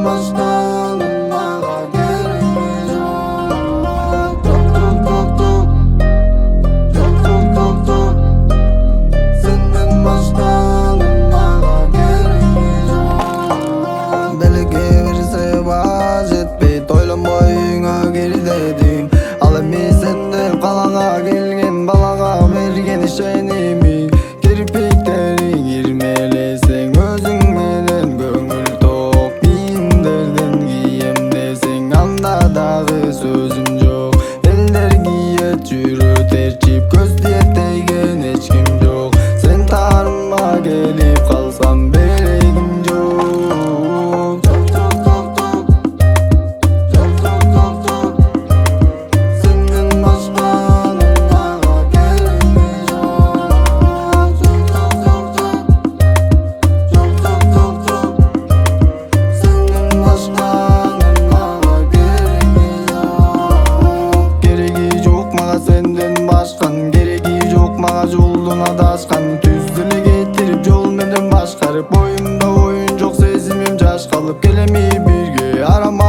başka anılmağa gerek yok. Tok tok tok tok, tok tok tok, senden başka anılmağa gerek yok. Belki birisi vaaz etmeyt, oylamayına geri dedim. Al emi senden kalana gelgen, balaga bergen işenimi. Kirpiklerin girmelisin özün menen, göngül tok bin derden giyem deseng. Anda dağı sözüm yok, eller giyet yürü tercip, göz diyet deygen hiç kim yok. Sen tarıma gelip kalsam beregim yok. Tok tok tok tok, tok tok tok tok, senden başka anılmağa gerek yok. Tok tok tok tok, tok tok tok tok, senden başka anılmağa gerek yok. Gereği yok mağa senden başkan, gereği yok mağa yoluna daşkan. Tüzdülü getirip yol menden başkarıp, boyumda oyun çok sezimim caş kalıp. Gelemi birge arama